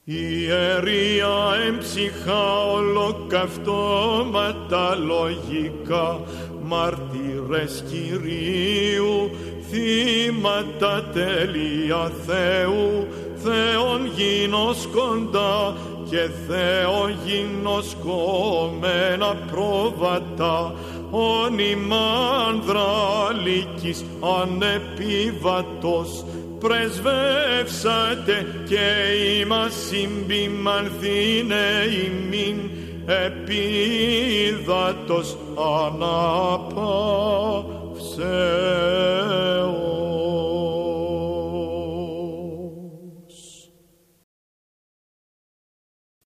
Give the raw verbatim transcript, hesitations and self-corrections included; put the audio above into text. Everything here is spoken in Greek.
Ιερία εμψυχά ολοκαυτώματα λογικά, μάρτυρες Κυρίου, θύματα τέλεια Θεού, Θεόν γινώσκοντα και Θεό γινώσκομενα πρόβατα, όνειμανδρα λύκης ανεπίβατος, πρεσβεύσατε και ημάς συμπιμανθήνε ημίν, επίδατος αναπαύσε.